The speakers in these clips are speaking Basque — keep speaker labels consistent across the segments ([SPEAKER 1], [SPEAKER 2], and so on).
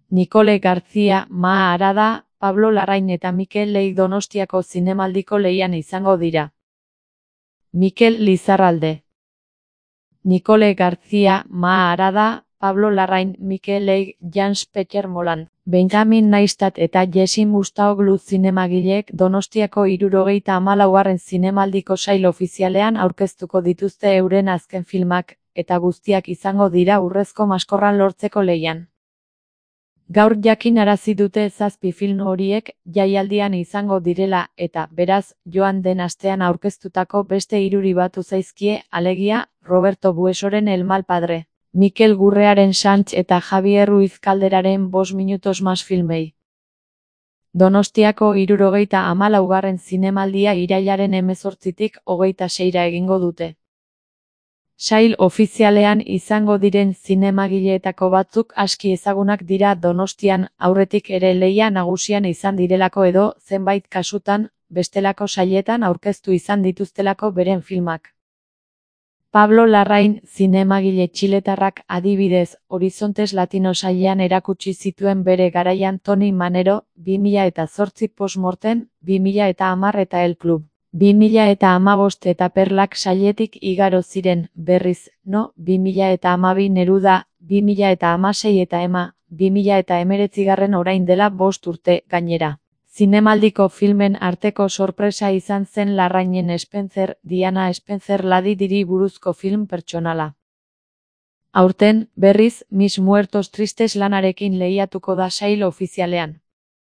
[SPEAKER 1] Nikole García, Maa Arada, Pablo Larrain eta Mikel Leigh Donostiako Zinemaldiko lehian izango dira. Mikel Lizarralde. Nikole García, Maa Arada, Pablo Larrain, Mikel Leigh, Jans-Peter Moland, Benjamin Neistat eta Jesse Mustaoglu zinemagileek Donostiako 74. Zinemaldiko sail ofizialean aurkeztuko dituzte euren azken filmak, eta guztiak izango dira urrezko maskorran lortzeko lehian. Gaur jakinarazi dute 7 film horiek jaialdian izango direla eta, beraz, joan den astean aurkeztutako beste 3 batu zaizkie, alegia, Roberto Buesoren El mal padre, Mikel Gurrearen Sanch eta Javier Ruiz Calderaren 5 minutos más filmei. Donostiako 74. Zinemaldia irailaren 18tik 26ra egingo dute. Sail ofizialean izango diren zinemagileetako batzuk aski ezagunak dira Donostian, aurretik ere lehia nagusian izan direlako edo, zenbait kasutan, bestelako sailetan aurkeztu izan dituztelako beren filmak. Pablo Larrain, zinemagile txiletarrak, adibidez, Horizontes Latino sailean erakutsi zituen bere garaian Tony Manero, 2008 Postmortem, 2010 eta El Club. 2015 eta Perlak sailetik igaro ziren, berriz, No, 2012 Neruda, 2016 eta Ema, 2019 orain dela 5 urte, gainera. Zinemaldiko filmen arteko sorpresa izan zen Larrainen Spencer, Diana Spencer Ladidiri buruzko film pertsonala. Aurten, berriz, Mis Muertos Tristes lanarekin lehiatuko da sail ofizialean.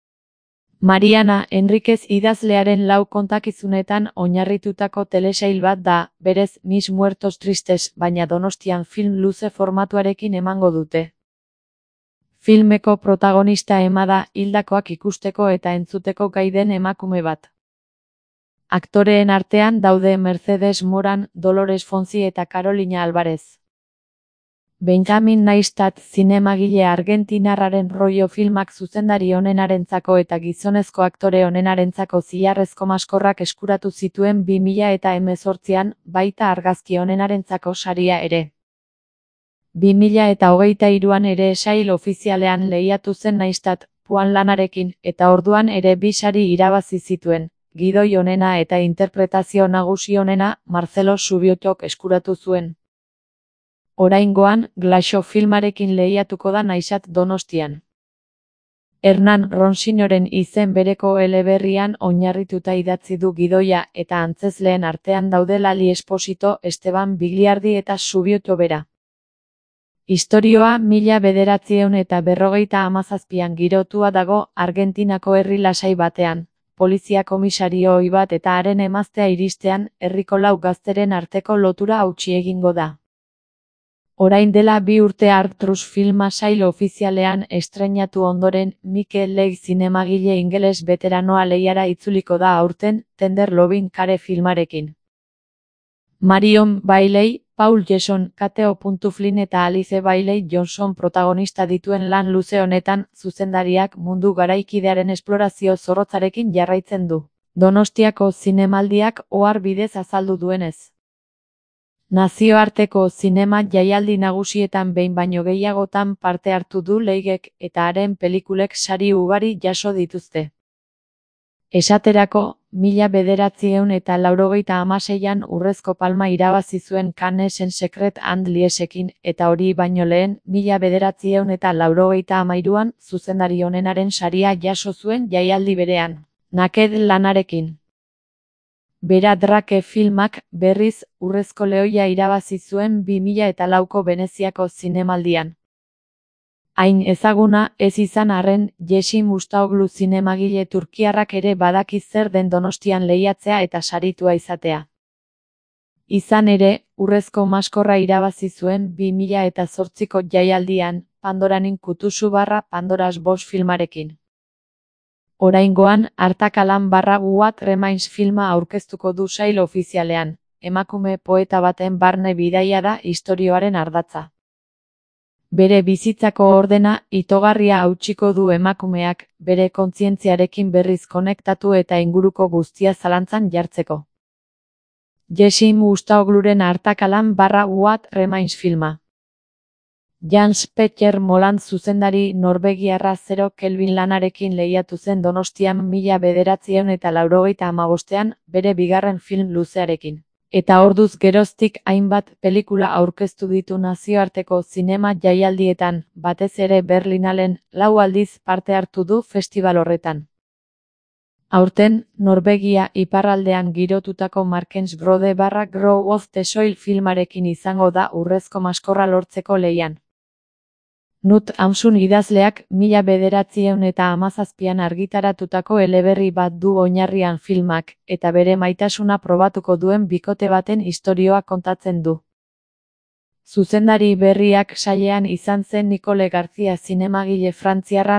[SPEAKER 1] Mariana Enriquez idazlearen 4 kontakizunetan oinarritutako telesail bat da, berez Mis Muertos Tristes, baina Donostian film luze formatuarekin emango dute. Filmeko protagonista Ema da, hildakoak ikusteko eta entzuteko gai den emakume bat. Aktoreen artean daude Mercedes Moran, Dolores Fonzi eta Carolina Alvarez. Benjamin Neistat zinemagile argentinarraren Rollo filmak zuzendari onenarentzako eta gizonezko aktore onenarentzako zilarrezko maskorrak eskuratu zituen 2018an, baita argazki onenarentzako saria ere. 2023an ere sail ofizialean lehiatu zen Neistat, Puan lanarekin, eta orduan ere 2 sari irabazi zituen, gidoi onena eta interpretazio nagusi onena, Marcelo Subiotok eskuratu zuen. Oraingoan, Glaxo filmarekin lehiatuko da Neistat Donostian. Hernan Ronsignoren izen bereko eleberrian oinarrituta idatzi du gidoia eta antzezleen artean daude Lali Esposito, Esteban Bigliardi eta Subioto bera. Istorioa 1957an girotua dago Argentinako herri lasai batean, polizia komisario ohi bat eta haren emaztea iristean, herriko 4 gazteren arteko lotura hautsi egingo da. Orain dela 2 urte Artrus filma sail ofizialean estreinatu ondoren, Mikel Leigh zinemagile ingeles beteranoa lehiara itzuliko da aurten, Tender Loving Care filmarekin. Marion Bailey, Paul Jason, Kate Flynn eta Alice Bailey Johnson protagonista dituen lan luze honetan, zuzendariak mundu garaikidearen esplorazio zorrotzarekin jarraitzen du. Donostiako zinemaldiak ohar bidez azaldu duenez. Nazioarteko zinema jaialdi nagusietan behin baino gehiagotan parte hartu du Leighek eta haren pelikulek sari ugari jaso dituzte. Esaterako, 1996an Urrezko Palma irabazi zuen Cannesen Secret and Liesekin, eta hori baino lehen, 1993an zuzendari onenaren saria jaso zuen jaialdi berean, Naked lanarekin. Bera Drake filmak, berriz, Urrezko Lehoia irabazi zuen 2004ko Veneziako zinemaldian. Hain ezaguna, ez izan arren, Jesse Mustaoglu zinemagile turkiarrak ere badaki zer den Donostian lehiatzea eta saritua izatea. Izan ere, Urrezko Maskorra irabazi zuen 2008ko jaialdian, Pandoranin kutusu / Pandoras Box filmarekin. Oraingoan, Artakalan / What Remains filma aurkeztuko du sail ofizialean, emakume poeta baten barne bidaia da istorioaren ardatza. Bere bizitzako ordena, itogarria hautsiko du emakumeak, bere kontzientziarekin berriz konektatu eta inguruko guztia zalantzan jartzeko. Jesse Mustaogluren Artakalan / What Remains filma. Jans Peter Moland zuzendari norvegiarra 0 Kelvin lanarekin lehiatu zen Donostian 1985ean bere bigarren film luzearekin. Eta orduz geroztik hainbat pelikula aurkeztu ditu nazioarteko zinema jaialdietan, batez ere Berlinalen 4 aldiz parte hartu du festibal horretan. Aurten, Norvegia iparraldean girotutako Markensgrode / Grow of the Soil filmarekin izango da urrezko maskorra lortzeko lehian. Knut Hamsun idazleak 1917an argitaratutako eleberri bat du oinarrian filmak, eta bere maitasuna probatuko duen bikote baten istorioa kontatzen du. Zuzendari berriak sailean izan zen Nicole Garcia zinemagile frantziarra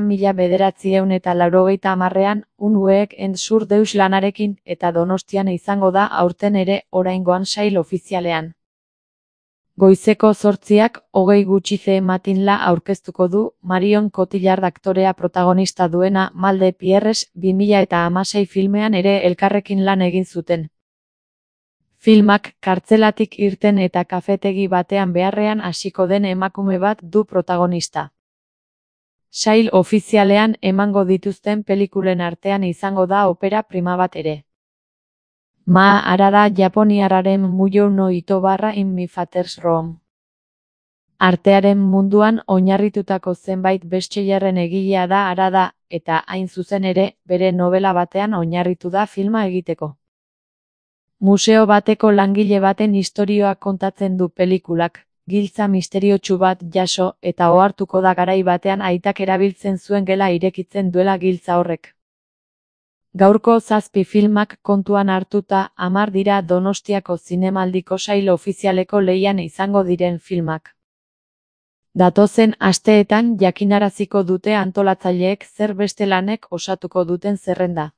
[SPEAKER 1] 1980ean Un Weekend sur Deus lanarekin eta Donostian izango da aurten ere oraingoan sail ofizialean. Goizeko 8:00 hogei gutxi Matinla aurkeztuko du Marion Cotillard aktorea protagonista duena Mal de Pierres 2016 filmean ere elkarrekin lan egin zuten. Filmak kartzelatik irten eta kafetegi batean beharrean hasiko den emakume bat du protagonista. Sail ofizialean emango dituzten pelikulen artean izango da opera prima bat ere. Ma Harada japoniarraren Muyo no Ito in My Father's Room. Artearen munduan oinarritutako zenbait bestsellerren egilea da Harada, eta hain zuzen ere, bere novela batean oinarritu da filma egiteko. Museo bateko langile baten istorioa kontatzen du pelikulak, giltza misteriotsu bat jaso eta ohartuko da garai batean aitak erabiltzen zuen gela irekitzen duela giltza horrek. Gaurko 7 filmak kontuan hartuta 10 dira Donostiako zinemaldiko sail ofizialeko lehian izango diren filmak. Datozen asteetan jakinaraziko dute antolatzaileek zer beste lanek osatuko duten zerrenda.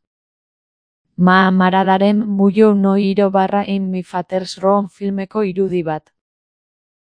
[SPEAKER 1] Ma Haradaren Muyo no Ito in My Father's Room filmeko irudi bat.